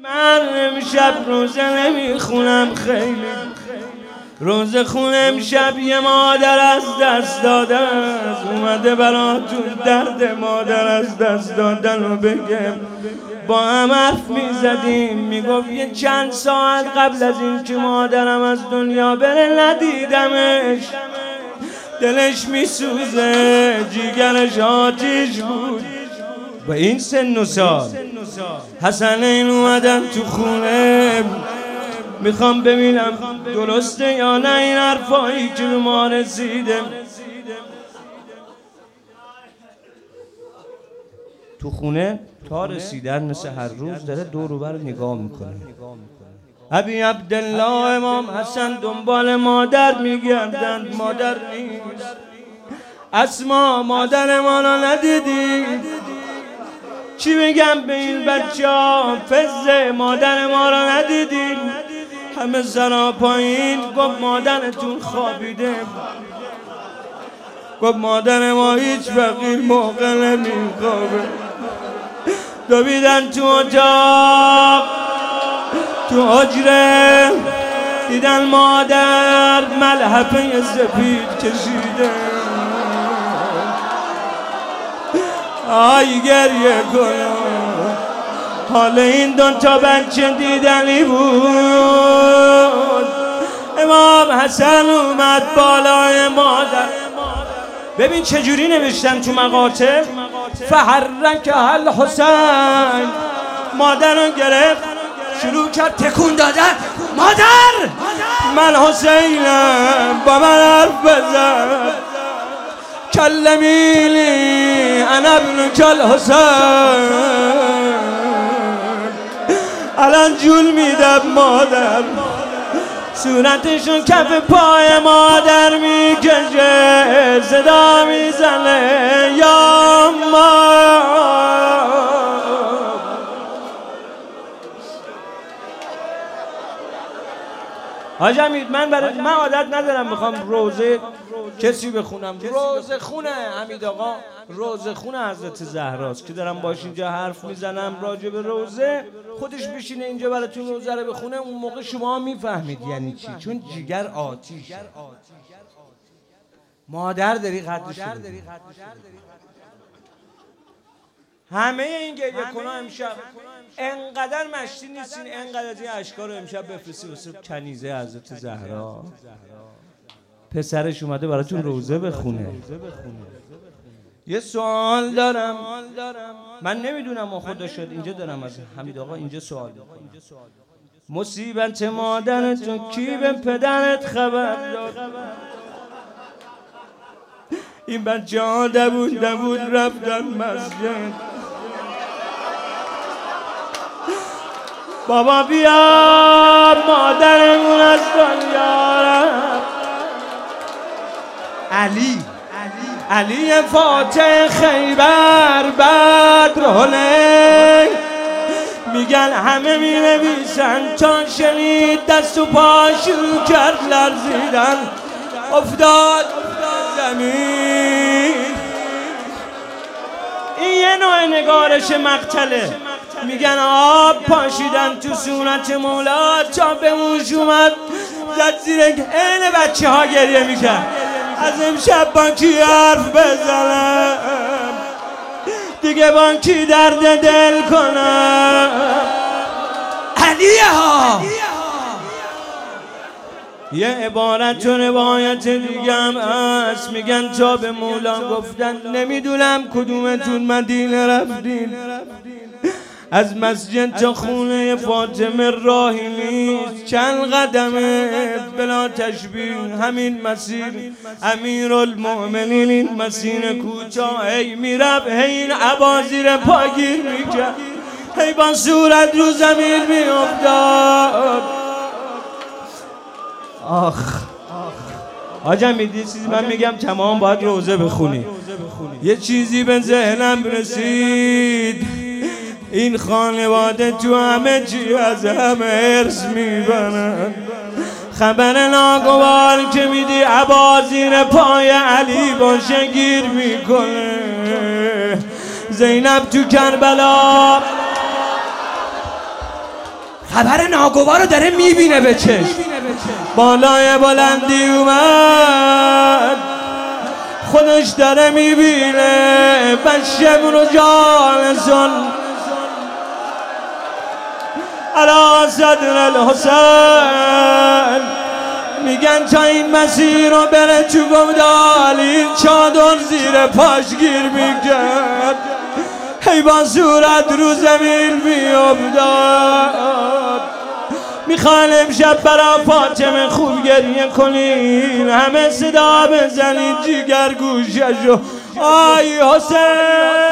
من امشب روزه نمیخونم، خیلی روزه خونم. امشب یه مادر از دست داده است، اومده براتون درد مادر از دست دادن رو بگم. با هم حرف میزدیم، میگفت یه چند ساعت قبل از این که مادرم از دنیا بره ندیدمش، دلش میسوزه، جیگرش آتیش بود. با این سن و سال حسنین اومدن تو خونه، میخوام ببینم درسته یا نه این حرفایی که به ما رسیده. تو خونه تا رسیدن مثل هر روز داره دور و بر نگاه میکنه. ابی عبدالله امام حسن دنبال مادر میگردند، مادر نیست. اسما مادر ما رو ندیدی؟ چی بگم به این بچه ها؟ فزه مادر ما رو ندیدی؟ همه سرا پایین. گفت مادرتون خوابیده. گفت مادر ما هیچ فقیر موقع نمیخوابه. دویدن تو اتاق، تو حجره، دیدن مادر ملحفه سفید کشیده. آی گریه کنم، حال این دو تا بچه دیدنی بود. امام حسن اومد بالای مادر. ببین چجوری نوشتن تو مقاطع، فحرک الحسین. مادر رو گرفت شروع کرد تکون دادن. مادر من حسینم، با من حرف بزن. کلمینی انا ابنک الحسین. الان جول میدم مادر، صورتشو کف پای مادر میکشه، صدا میزنه یا ما. حاج حمید من عادت ندارم میخوام روزه کسی بخونم. روزه خونه حمید آقا، روزه خونه حضرت زهراست که دارم باش اینجا حرف میزنم راجع به روزه. خودش بشینه اینجا براتون روزه رو بخونه، اون موقع شما میفهمید یعنی چی، چون جیگر آتیشه. مادر داری قدرش رو بدی. همه این گریه کنها امشب انقدر مشتی نیستین، انقدر از این اشکار رو امشب بفرستی واسه کنیزه حضرت زهرا. پسرش اومده براتون روزه بخونه. یه سوال دارم، من نمیدونم ما خدا شد اینجا دارم از حمید آقا اینجا سوال دارم. مصیبت مادرتون کی به پدرت خبر داد؟ این بچه ها دبود رفتن مسجد. بابا بیا مادرمون از دنیا رفت. علی فاتح خیبر بدر حنین. میگن همه می نویسن چون شنید دست و پا شروع کرد لرزیدن، افتاد زمین. این یه نوع نگارش مقتله. میگن آب پاشیدن تو صورت مولا، تا به موش اومد زد زیر عین بچه ها گریه میکرد. از امشب با کی حرف بزنم دیگه، با کی درد دل کنم؟ علیه ها. یه عبارت و روایت دیگه هم هست، میگن تا به مولا گفتن نمیدونم کدومتون مدینه رفتین، از مسجد تا خونه فاطمه راهی نیست، چند قدمه بلا تشبیه همین مسیر. امیرالمؤمنین این مسیر کوتاه هی میرفت، هی این عبا زیر پاگیر میکرد، هی با صورت رو زمین میافتاد. حاج حمید یه چیزی من میگم، تمام باید روزه بخونی. یه چیزی به ذهنم رسید، این خانواده تو همه چی از همه ارث میبرن. خبر ناگوار که میدی عبا زیر پای علی باشه گیر میکنه. زینب تو کربلا خبر ناگوار رو داره میبینه به چشم. بالای بلندی اومد خودش داره میبینه بشم رو جالسون علا صدر الحسین. میگن تا این مسیر رو بره تو گمدالی چادر زیر پاش گیر میکرد هی با صورت رو زمین میافتاد. میخوان امشب برا فاطمه خوب گریه کنین همه صدا بزنین جیگر گوششو آی حسین